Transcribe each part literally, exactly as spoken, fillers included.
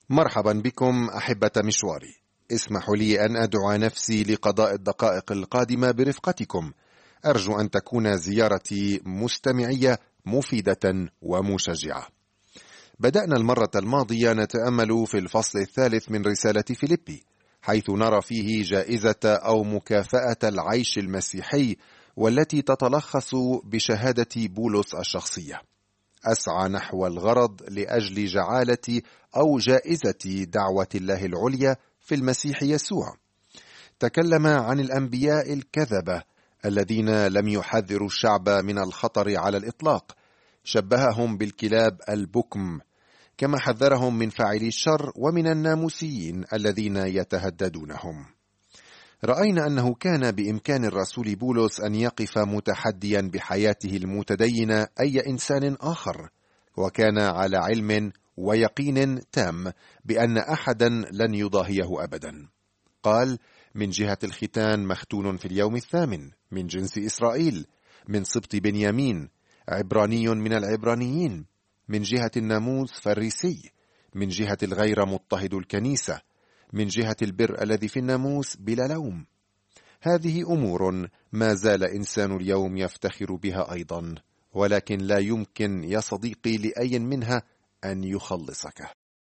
مرحبا بكم أحبة مشواري. اسمحوا لي أن أدعو نفسي لقضاء الدقائق القادمة برفقتكم. أرجو أن تكون زيارتي مستمعية مفيدة ومشجعة. بدأنا المرة الماضية نتأمل في الفصل الثالث من رسالة فيليبي، حيث نرى فيه جائزة أو مكافأة العيش المسيحي، والتي تتلخص بشهادة بولس الشخصية: أسعى نحو الغرض لأجل جعالة أو جائزة دعوة الله العليا في المسيح يسوع. تكلم عن الأنبياء الكذبة الذين لم يحذروا الشعب من الخطر على الإطلاق، شبههم بالكلاب البكم، كما حذرهم من فاعلي الشر ومن الناموسيين الذين يتهددونهم. رأينا أنه كان بإمكان الرسول بولس أن يقف متحديا بحياته المتدينة أي إنسان آخر، وكان على علم ويقين تام بأن أحدا لن يضاهيه أبدا. قال: من جهة الختان مختون في اليوم الثامن، من جنس إسرائيل، من سبط بنيامين، عبراني من العبرانيين، من جهة الناموس فريسي، من جهة الغير مضطهد الكنيسة، من جهة البر الذي في الناموس بلا لوم. هذه أمور ما زال إنسان اليوم يفتخر بها أيضا، ولكن لا يمكن يا صديقي لأي منها أن يخلصك.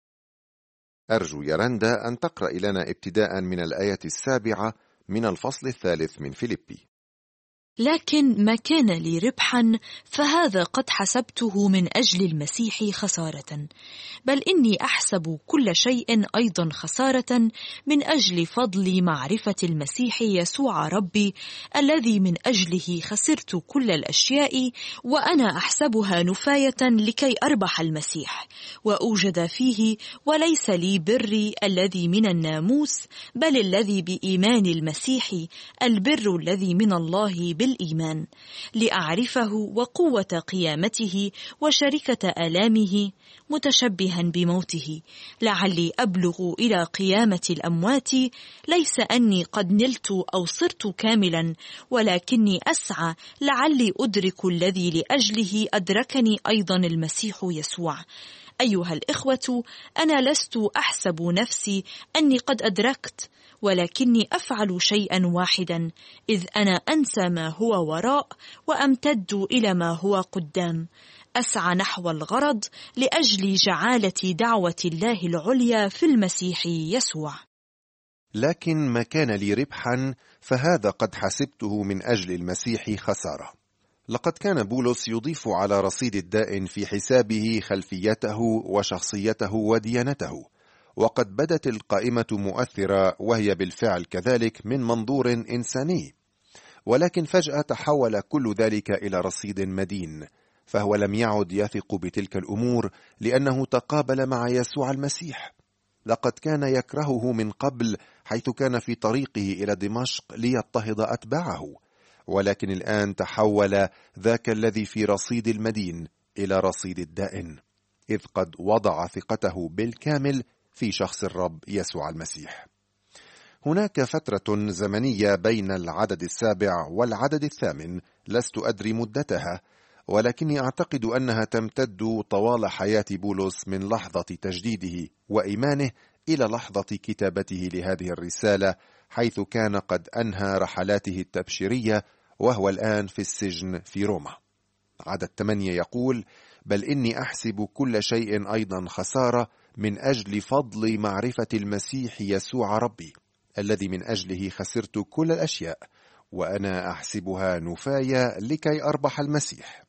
أرجو يا رندا أن تقرأ لنا ابتداء من الآية السابعة من الفصل الثالث من فيليبي. لكن ما كان لي ربحا فهذا قد حسبته من أجل المسيح خسارة، بل إني أحسب كل شيء أيضا خسارة من أجل فضل معرفة المسيح يسوع ربي، الذي من أجله خسرت كل الأشياء، وأنا أحسبها نفاية لكي أربح المسيح وأوجد فيه، وليس لي بري الذي من الناموس، بل الذي بإيمان المسيح، البر الذي من الله بالإيمان، لأعرفه وقوة قيامته وشركة آلامه، متشبها بموته، لعلي أبلغ إلى قيامة الأموات. ليس أني قد نلت أو صرت كاملا، ولكني أسعى لعلي أدرك الذي لأجله أدركني أيضا المسيح يسوع. أيها الإخوة، أنا لست أحسب نفسي أني قد أدركت، ولكني أفعل شيئا واحدا، إذ أنا أنسى ما هو وراء وأمتد إلى ما هو قدام، أسعى نحو الغرض لأجل جعالة دعوة الله العليا في المسيح يسوع. لكن ما كان لي ربحا فهذا قد حسبته من أجل المسيح خسارة. لقد كان بولس يضيف على رصيد الدائن في حسابه خلفيته وشخصيته وديانته، وقد بدت القائمة مؤثرة، وهي بالفعل كذلك من منظور إنساني، ولكن فجأة تحول كل ذلك إلى رصيد مدين، فهو لم يعد يثق بتلك الأمور لأنه تقابل مع يسوع المسيح. لقد كان يكرهه من قبل حيث كان في طريقه إلى دمشق ليضطهد أتباعه، ولكن الآن تحول ذاك الذي في رصيد المدين إلى رصيد الدائن، إذ قد وضع ثقته بالكامل في شخص الرب يسوع المسيح. هناك فترة زمنية بين العدد السابع والعدد الثامن، لست أدري مدتها، ولكني أعتقد أنها تمتد طوال حياة بولس من لحظة تجديده وإيمانه إلى لحظة كتابته لهذه الرسالة، حيث كان قد أنهى رحلاته التبشيرية وهو الآن في السجن في روما. عدد ثمانية يقول: بل إني أحسب كل شيء أيضا خسارة من أجل فضل معرفة المسيح يسوع ربي، الذي من أجله خسرت كل الأشياء، وأنا أحسبها نفاية لكي أربح المسيح.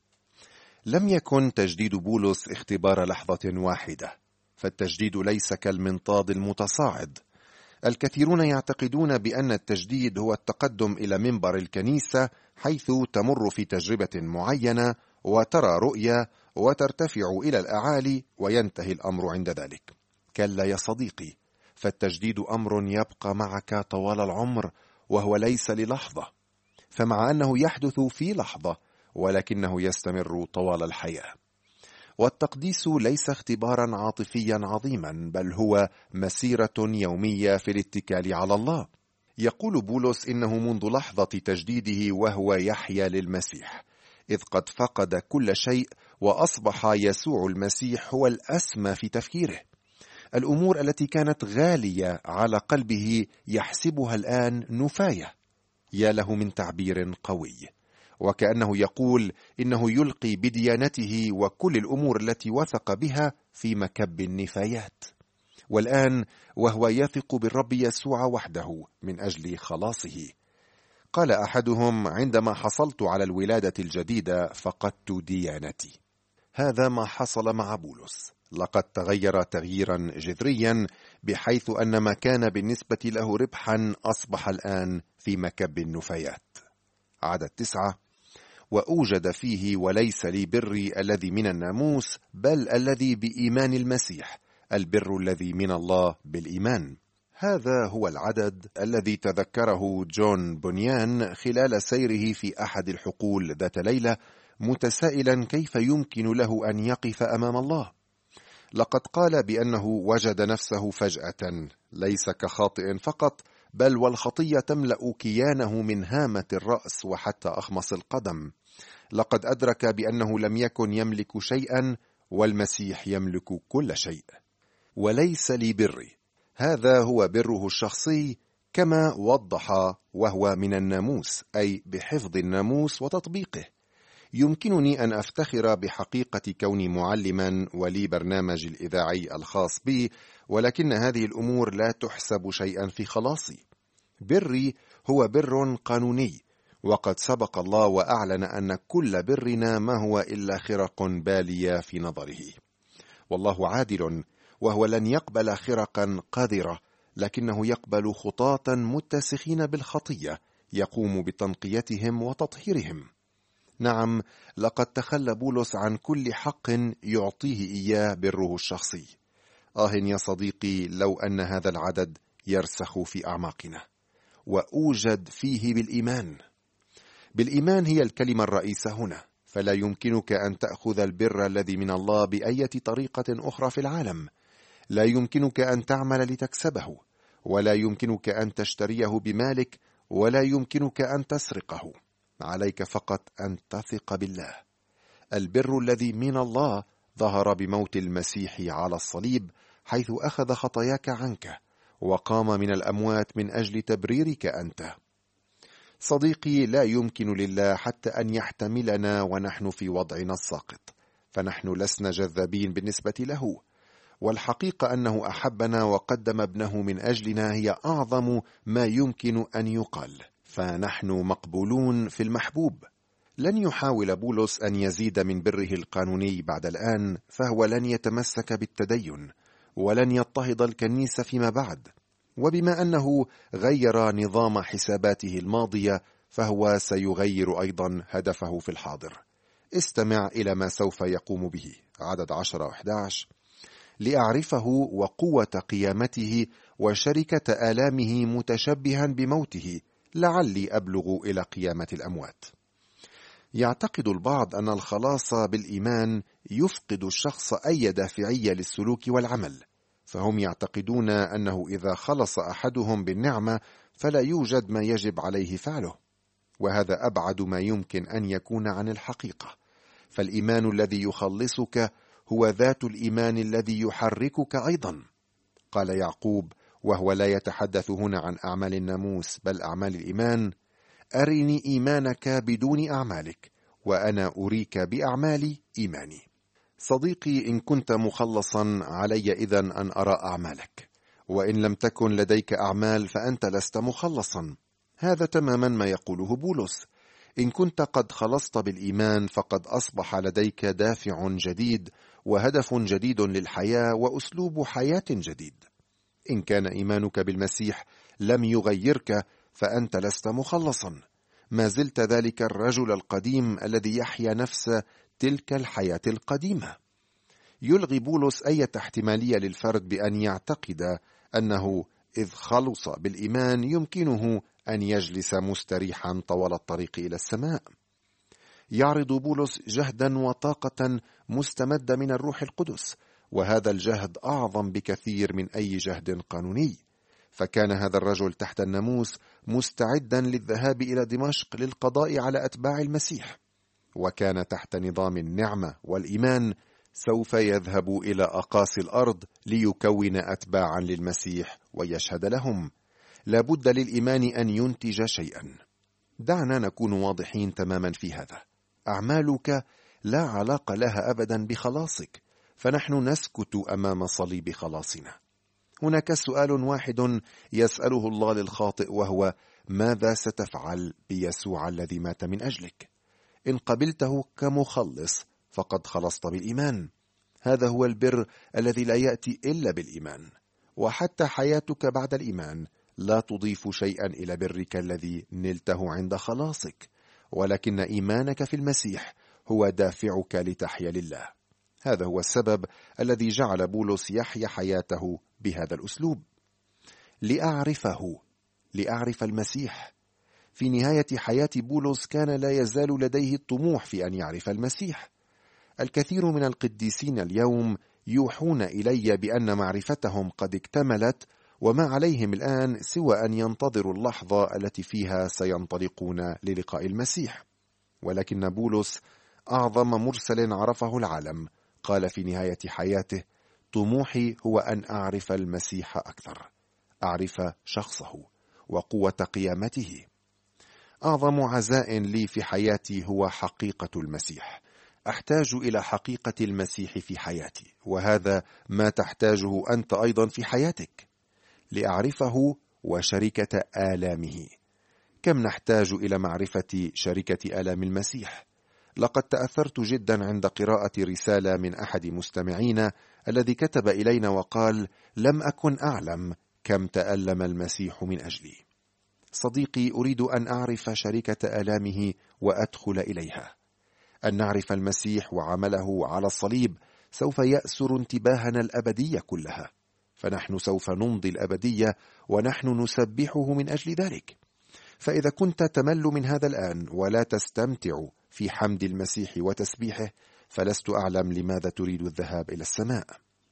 لم يكن تجديد بولس اختبار لحظة واحدة، فالتجديد ليس كالمنطاد المتصاعد. الكثيرون يعتقدون بأن التجديد هو التقدم إلى منبر الكنيسة، حيث تمر في تجربة معينة وترى رؤية وترتفع إلى الأعالي وينتهي الأمر عند ذلك. كلا يا صديقي، فالتجديد أمر يبقى معك طوال العمر، وهو ليس للحظة، فمع أنه يحدث في لحظة ولكنه يستمر طوال الحياة. والتقديس ليس اختبارا عاطفيا عظيما، بل هو مسيرة يومية في الاتكال على الله. يقول بولس إنه منذ لحظة تجديده وهو يحيا للمسيح، إذ قد فقد كل شيء وأصبح يسوع المسيح هو الأسمى في تفكيره. الأمور التي كانت غالية على قلبه يحسبها الآن نفاية. يا له من تعبير قوي، وكأنه يقول إنه يلقي بديانته وكل الأمور التي وثق بها في مكب النفايات. والآن وهو يثق بالرب يسوع وحده من أجل خلاصه. قال أحدهم: عندما حصلت على الولادة الجديدة فقدت ديانتي. هذا ما حصل مع بولس. لقد تغير تغييرا جذريا، بحيث أن ما كان بالنسبة له ربحا أصبح الآن في مكب النفايات. عدد تسعة: وأوجد فيه وليس لي بري الذي من الناموس، بل الذي بإيمان المسيح، البر الذي من الله بالإيمان. هذا هو العدد الذي تذكره جون بونيان خلال سيره في أحد الحقول ذات ليلة، متسائلا كيف يمكن له أن يقف أمام الله. لقد قال بأنه وجد نفسه فجأة ليس كخاطئ فقط، بل والخطية تملأ كيانه من هامة الرأس وحتى أخمص القدم. لقد أدرك بأنه لم يكن يملك شيئا، والمسيح يملك كل شيء. وليس لي بري، هذا هو بره الشخصي كما وضح، وهو من الناموس، أي بحفظ الناموس وتطبيقه. يمكنني أن أفتخر بحقيقة كوني معلما ولي برنامج الإذاعي الخاص بي، ولكن هذه الأمور لا تحسب شيئا في خلاصي. بري هو بر قانوني، وقد سبق الله وأعلن أن كل برنا ما هو إلا خرق بالية في نظره. والله عادل، وهو لن يقبل خرقا قذرة، لكنه يقبل خطاة متسخين بالخطية يقوم بتنقيتهم وتطهيرهم. نعم، لقد تخلى بولس عن كل حق يعطيه إياه بره الشخصي. آه يا صديقي، لو أن هذا العدد يرسخ في أعماقنا. وأوجد فيه بالإيمان. بالإيمان هي الكلمة الرئيسة هنا، فلا يمكنك أن تأخذ البر الذي من الله بأي طريقة أخرى في العالم. لا يمكنك أن تعمل لتكسبه، ولا يمكنك أن تشتريه بمالك، ولا يمكنك أن تسرقه. عليك فقط أن تثق بالله. البر الذي من الله ظهر بموت المسيح على الصليب، حيث أخذ خطاياك عنك وقام من الأموات من أجل تبريرك أنت. صديقي، لا يمكن لله حتى أن يحتملنا ونحن في وضعنا الساقط، فنحن لسنا جذابين بالنسبة له. والحقيقة أنه أحبنا وقدم ابنه من أجلنا هي أعظم ما يمكن أن يقال، فنحن مقبولون في المحبوب. لن يحاول بولس أن يزيد من بره القانوني بعد الآن، فهو لن يتمسك بالتدين ولن يضطهد الكنيسة فيما بعد. وبما أنه غير نظام حساباته الماضية، فهو سيغير أيضا هدفه في الحاضر. استمع إلى ما سوف يقوم به. عدد عشرة وأحد عشر: لأعرفه وقوة قيامته وشركة آلامه متشبها بموته، لعلي أبلغ إلى قيامة الأموات. يعتقد البعض أن الخلاص بالإيمان يفقد الشخص أي دافعية للسلوك والعمل، فهم يعتقدون أنه إذا خلص أحدهم بالنعمة فلا يوجد ما يجب عليه فعله، وهذا أبعد ما يمكن أن يكون عن الحقيقة. فالإيمان الذي يخلصك هو ذات الإيمان الذي يحركك أيضا. قال يعقوب، وهو لا يتحدث هنا عن أعمال الناموس بل أعمال الإيمان: أرني إيمانك بدون أعمالك وأنا أريك بأعمال إيماني. صديقي، إن كنت مخلصا علي إذن أن أرى أعمالك، وإن لم تكن لديك أعمال فأنت لست مخلصا. هذا تماما ما يقوله بولس. إن كنت قد خلصت بالإيمان فقد أصبح لديك دافع جديد وهدف جديد للحياة وأسلوب حياة جديد. إن كان إيمانك بالمسيح لم يغيرك فأنت لست مخلصا، ما زلت ذلك الرجل القديم الذي يحيا نفس تلك الحياة القديمة. يلغي بولس أي احتمالية للفرد بأن يعتقد أنه إذ خلص بالإيمان يمكنه أن يجلس مستريحا طوال الطريق إلى السماء. يعرض بولس جهدا وطاقة مستمدة من الروح القدس، وهذا الجهد أعظم بكثير من أي جهد قانوني. فكان هذا الرجل تحت الناموس مستعدا للذهاب إلى دمشق للقضاء على أتباع المسيح، وكان تحت نظام النعمة والإيمان سوف يذهب إلى أقاصي الأرض ليكون أتباعا للمسيح ويشهد لهم. لا بد للإيمان أن ينتج شيئا. دعنا نكون واضحين تماما في هذا. أعمالك لا علاقة لها أبدا بخلاصك، فنحن نسكت أمام صليب خلاصنا. هناك سؤال واحد يسأله الله للخاطئ، وهو: ماذا ستفعل بيسوع الذي مات من أجلك؟ إن قبلته كمخلص فقد خلصت بالإيمان. هذا هو البر الذي لا يأتي إلا بالإيمان، وحتى حياتك بعد الإيمان لا تضيف شيئا إلى برك الذي نلته عند خلاصك، ولكن إيمانك في المسيح هو دافعك لتحيا لله. هذا هو السبب الذي جعل بولس يحيا حياته بهذا الأسلوب. لأعرفه، لأعرف المسيح. في نهاية حياة بولس كان لا يزال لديه الطموح في أن يعرف المسيح. الكثير من القديسين اليوم يوحون إلي بأن معرفتهم قد اكتملت، وما عليهم الآن سوى أن ينتظروا اللحظة التي فيها سينطلقون للقاء المسيح. ولكن بولس أعظم مرسل عرفه العالم قال في نهاية حياته: طموحي هو أن أعرف المسيح أكثر، أعرف شخصه وقوة قيامته. أعظم عزاء لي في حياتي هو حقيقة المسيح. أحتاج إلى حقيقة المسيح في حياتي، وهذا ما تحتاجه أنت أيضا في حياتك. لأعرفه وشركة آلامه. كم نحتاج إلى معرفة شركة آلام المسيح؟ لقد تأثرت جدا عند قراءة رسالة من أحد مستمعينا الذي كتب إلينا وقال: لم أكن أعلم كم تألم المسيح من أجلي. صديقي، أريد أن أعرف شركة آلامه وأدخل إليها. أن نعرف المسيح وعمله على الصليب سوف يأسر انتباهنا الأبدية كلها، فنحن سوف نمضي الأبدية ونحن نسبحه من أجل ذلك. فإذا كنت تمل من هذا الآن ولا تستمتع في حمد المسيح وتسبيحه، فلست أعلم لماذا تريد الذهاب إلى السماء.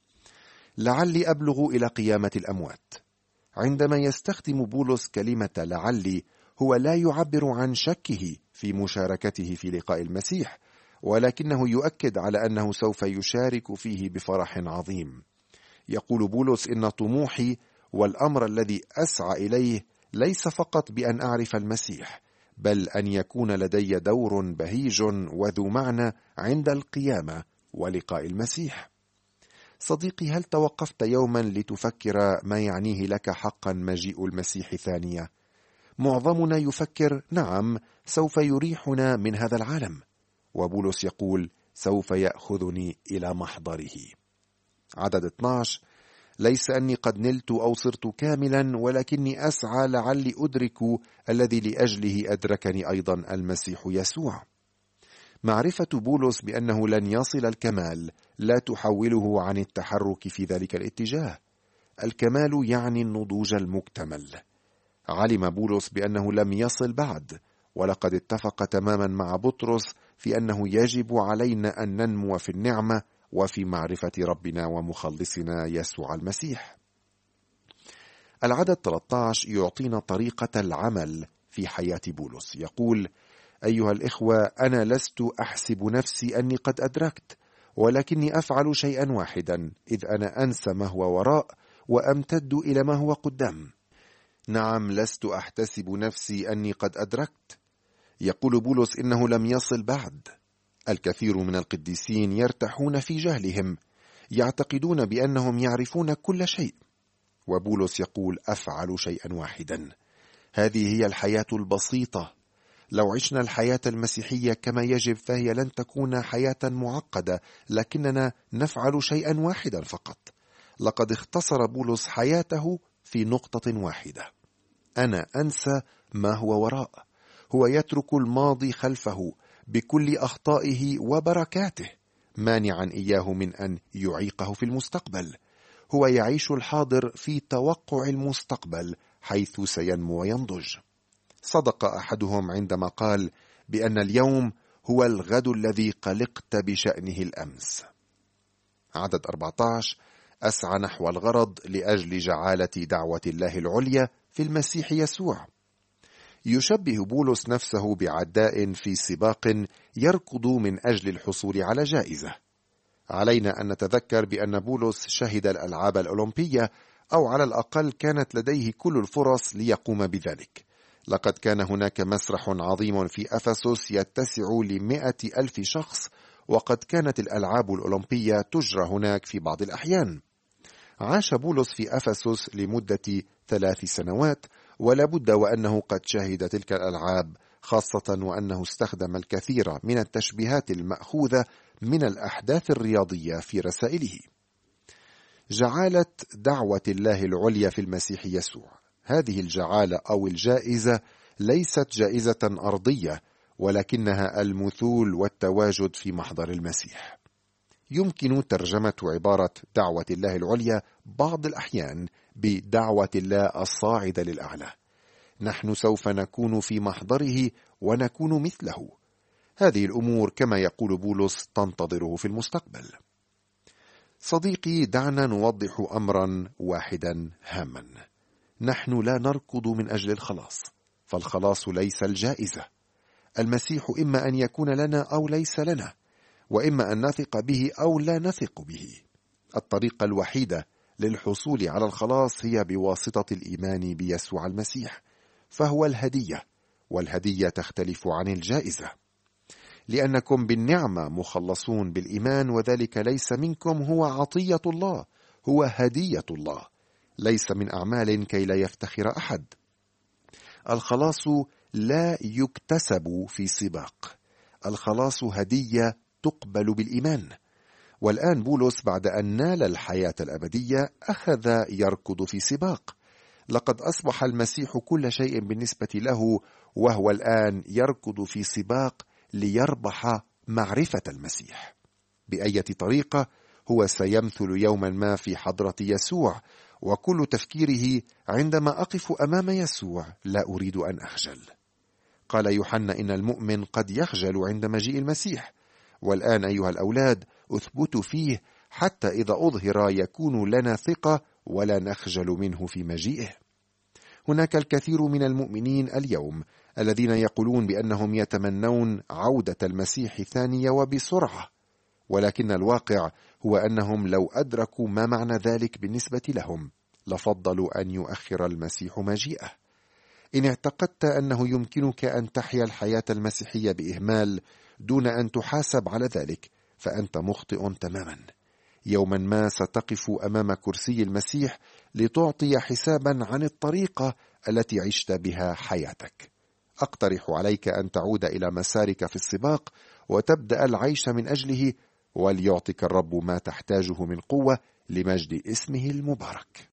لعلي أبلغ إلى قيامة الأموات. عندما يستخدم بولس كلمة لعلي، هو لا يعبر عن شكه في مشاركته في لقاء المسيح، ولكنه يؤكد على أنه سوف يشارك فيه بفرح عظيم. يقول بولس: إن طموحي والأمر الذي أسعى إليه ليس فقط بأن أعرف المسيح، بل أن يكون لدي دور بهيج وذو معنى عند القيامة ولقاء المسيح. صديقي، هل توقفت يوما لتفكر ما يعنيه لك حقا مجيء المسيح ثانية؟ معظمنا يفكر: نعم، سوف يريحنا من هذا العالم. وبولس يقول: سوف يأخذني إلى محضره. عدد اثني عشر: ليس أني قد نلت أو صرت كاملا، ولكني أسعى لعلي أدرك الذي لأجله أدركني أيضا المسيح يسوع. معرفة بولس بأنه لن يصل الكمال لا تحوله عن التحرك في ذلك الاتجاه. الكمال يعني النضوج المكتمل. علم بولس بأنه لم يصل بعد، ولقد اتفق تماما مع بطرس في أنه يجب علينا أن ننمو في النعمة وفي معرفة ربنا ومخلصنا يسوع المسيح. العدد ثلاثة عشر يعطينا طريقة العمل في حياة بولس. يقول: أيها الإخوة، أنا لست أحسب نفسي أني قد أدركت، ولكني أفعل شيئا واحدا، إذ أنا أنسى ما هو وراء وأمتد إلى ما هو قدام. نعم، لست أحتسب نفسي أني قد أدركت. يقول بولس إنه لم يصل بعد. الكثير من القديسين يرتاحون في جهلهم، يعتقدون بأنهم يعرفون كل شيء. وبولس يقول: أفعل شيئا واحدا. هذه هي الحياة البسيطة. لو عشنا الحياة المسيحية كما يجب فهي لن تكون حياة معقدة، لكننا نفعل شيئا واحدا فقط. لقد اختصر بولس حياته في نقطة واحدة: أنا أنسى ما هو وراء. هو يترك الماضي خلفه بكل أخطائه وبركاته، مانعا إياه من أن يعيقه في المستقبل. هو يعيش الحاضر في توقع المستقبل حيث سينمو وينضج. صدق أحدهم عندما قال بأن اليوم هو الغد الذي قلقت بشأنه الأمس. عدد أربعة عشر: أسعى نحو الغرض لأجل جعالة دعوة الله العليا في المسيح يسوع. يشبه بولس نفسه بعداء في سباق يركض من أجل الحصول على جائزة. علينا أن نتذكر بأن بولس شهد الألعاب الأولمبية، أو على الأقل كانت لديه كل الفرص ليقوم بذلك. لقد كان هناك مسرح عظيم في أفسس يتسع لمائة ألف شخص، وقد كانت الألعاب الأولمبية تجرى هناك في بعض الأحيان. عاش بولس في أفسس لمدة ثلاث سنوات، ولا بد وأنه قد شهد تلك الألعاب، خاصة وأنه استخدم الكثير من التشبيهات المأخوذة من الأحداث الرياضية في رسائله. جعالة دعوة الله العليا في المسيح يسوع. هذه الجعالة أو الجائزة ليست جائزة أرضية، ولكنها المثول والتواجد في محضر المسيح. يمكن ترجمة عبارة دعوة الله العليا بعض الأحيان بدعوة الله الصاعدة للأعلى. نحن سوف نكون في محضره ونكون مثله. هذه الأمور كما يقول بولس تنتظره في المستقبل. صديقي، دعنا نوضح أمرا واحدا هاما. نحن لا نركض من أجل الخلاص، فالخلاص ليس الجائزة. المسيح إما أن يكون لنا أو ليس لنا، وإما أن نثق به أو لا نثق به. الطريقة الوحيدة للحصول على الخلاص هي بواسطة الإيمان بيسوع المسيح، فهو الهدية، والهدية تختلف عن الجائزة. لأنكم بالنعمة مخلصون بالإيمان، وذلك ليس منكم، هو عطية الله، هو هدية الله، ليس من أعمال كي لا يفتخر أحد. الخلاص لا يكتسب في سباق، الخلاص هدية تقبل بالإيمان. والآن بولس بعد أن نال الحياة الأبدية أخذ يركض في سباق. لقد أصبح المسيح كل شيء بالنسبة له، وهو الآن يركض في سباق ليربح معرفة المسيح. بأي طريقة هو سيمثل يوما ما في حضرة يسوع، وكل تفكيره عندما أقف أمام يسوع لا أريد أن أخجل. قال يوحنا إن المؤمن قد يخجل عند مجيء المسيح. والآن أيها الأولاد أثبتوا فيه حتى إذا أظهر يكون لنا ثقة ولا نخجل منه في مجيئه. هناك الكثير من المؤمنين اليوم الذين يقولون بأنهم يتمنون عودة المسيح ثانية وبسرعة، ولكن الواقع هو أنهم لو أدركوا ما معنى ذلك بالنسبة لهم لفضلوا أن يؤخر المسيح مجيئه. إن اعتقدت أنه يمكنك أن تحيا الحياة المسيحية بإهمال دون أن تحاسب على ذلك، فأنت مخطئ تماما. يوما ما ستقف أمام كرسي المسيح لتعطي حسابا عن الطريقة التي عشت بها حياتك. أقترح عليك أن تعود إلى مسارك في السباق وتبدأ العيش من أجله، وليعطيك الرب ما تحتاجه من قوة لمجد اسمه المبارك.